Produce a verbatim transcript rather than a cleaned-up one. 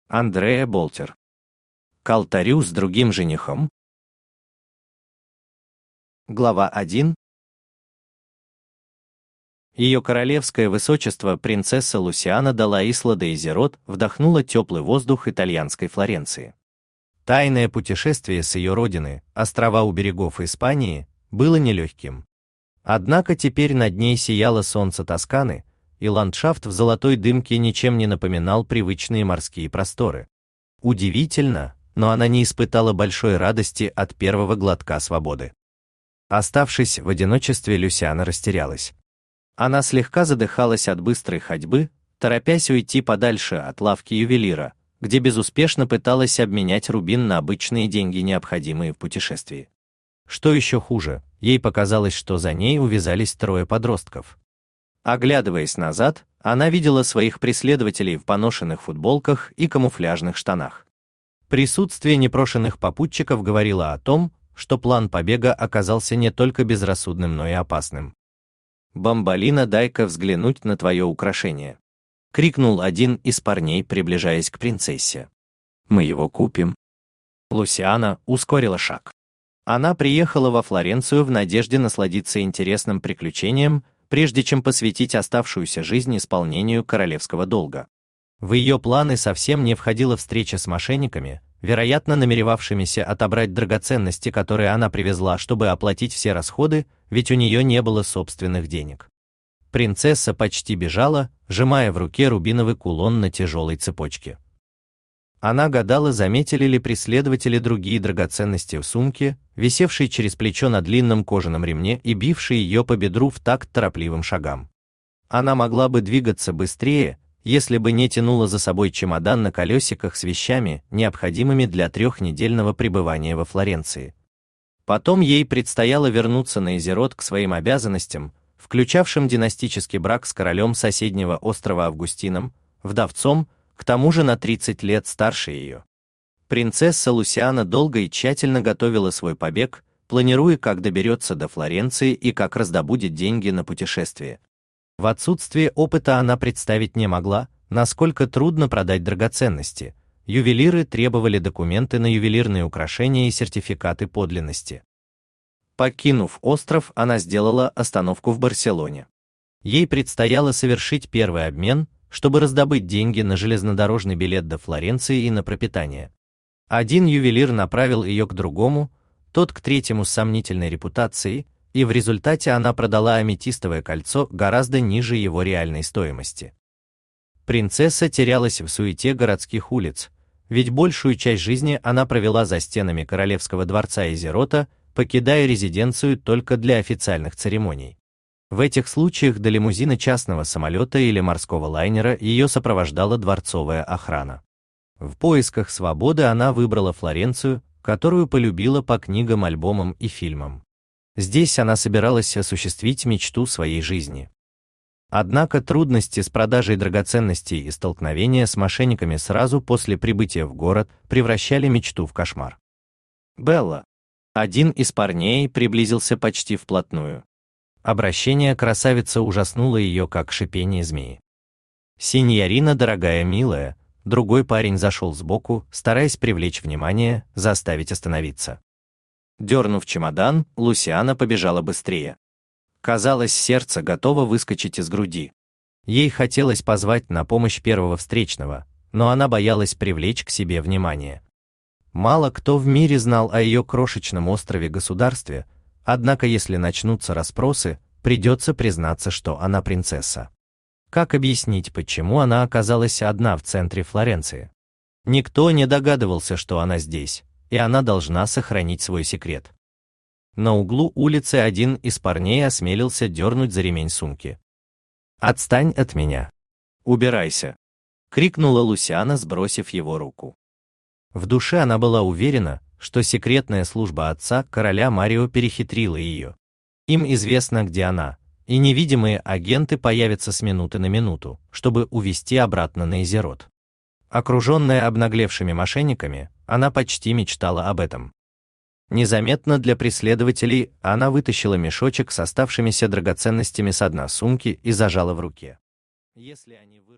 Андреа Болтер. К алтарю с другим женихом. Глава один. Ее королевское высочество принцесса Лусиана дала Исла де Изерот вдохнула теплый воздух итальянской Флоренции. Тайное путешествие с ее родины, острова у берегов Испании, было нелегким. Однако теперь над ней сияло солнце Тосканы, и ландшафт в золотой дымке ничем не напоминал привычные морские просторы. Удивительно, но она не испытала большой радости от первого глотка свободы. Оставшись в одиночестве, Люсиана растерялась. Она слегка задыхалась от быстрой ходьбы, торопясь уйти подальше от лавки ювелира, где безуспешно пыталась обменять рубин на обычные деньги, необходимые в путешествии. Что еще хуже, ей показалось, что за ней увязались трое подростков. Оглядываясь назад, она видела своих преследователей в поношенных футболках и камуфляжных штанах. Присутствие непрошенных попутчиков говорило о том, что план побега оказался не только безрассудным, но и опасным. «Бамболина, дай-ка взглянуть на твое украшение!» — крикнул один из парней, приближаясь к принцессе. «Мы его купим». Лусиана ускорила шаг. Она приехала во Флоренцию в надежде насладиться интересным приключением, прежде чем посвятить оставшуюся жизнь исполнению королевского долга. В ее планы совсем не входила встреча с мошенниками, вероятно, намеревавшимися отобрать драгоценности, которые она привезла, чтобы оплатить все расходы, ведь у нее не было собственных денег. Принцесса почти бежала, сжимая в руке рубиновый кулон на тяжелой цепочке. Она гадала, заметили ли преследователи другие драгоценности в сумке, висевшей через плечо на длинном кожаном ремне и бившей ее по бедру в такт торопливым шагам. Она могла бы двигаться быстрее, если бы не тянула за собой чемодан на колесиках с вещами, необходимыми для трехнедельного пребывания во Флоренции. Потом ей предстояло вернуться на Изерот к своим обязанностям, включавшим династический брак с королем соседнего острова Августином, вдовцом, к тому же на тридцать лет старше ее. Принцесса Лусиана долго и тщательно готовила свой побег, планируя, как доберется до Флоренции и как раздобудет деньги на путешествие. В отсутствие опыта она представить не могла, насколько трудно продать драгоценности. Ювелиры требовали документы на ювелирные украшения и сертификаты подлинности. Покинув остров, она сделала остановку в Барселоне. Ей предстояло совершить первый обмен, чтобы раздобыть деньги на железнодорожный билет до Флоренции и на пропитание. Один ювелир направил ее к другому, тот к третьему с сомнительной репутацией, и в результате она продала аметистовое кольцо гораздо ниже его реальной стоимости. Принцесса терялась в суете городских улиц, ведь большую часть жизни она провела за стенами королевского дворца Изерота, покидая резиденцию только для официальных церемоний. В этих случаях до лимузина частного самолета или морского лайнера ее сопровождала дворцовая охрана. В поисках свободы она выбрала Флоренцию, которую полюбила по книгам, альбомам и фильмам. Здесь она собиралась осуществить мечту своей жизни. Однако трудности с продажей драгоценностей и столкновения с мошенниками сразу после прибытия в город превращали мечту в кошмар. «Белла». Один из парней приблизился почти вплотную. Обращение красавицы ужаснуло ее, как шипение змеи. «Синьорина, дорогая, милая», другой парень зашел сбоку, стараясь привлечь внимание, заставить остановиться. Дернув чемодан, Лусиана побежала быстрее. Казалось, сердце готово выскочить из груди. Ей хотелось позвать на помощь первого встречного, но она боялась привлечь к себе внимание. Мало кто в мире знал о ее крошечном острове-государстве, однако если начнутся расспросы, придется признаться, что она принцесса. Как объяснить, почему она оказалась одна в центре Флоренции? Никто не догадывался, что она здесь, и она должна сохранить свой секрет. На углу улицы один из парней осмелился дернуть за ремень сумки. «Отстань от меня! Убирайся!» — крикнула Лусиана, сбросив его руку. В душе она была уверена, что секретная служба отца, короля Марио, перехитрила ее. Им известно, где она, и невидимые агенты появятся с минуты на минуту, чтобы увести обратно на Изерот. Окруженная обнаглевшими мошенниками, она почти мечтала об этом. Незаметно для преследователей она вытащила мешочек с оставшимися драгоценностями с дна сумки и зажала в руке. Если они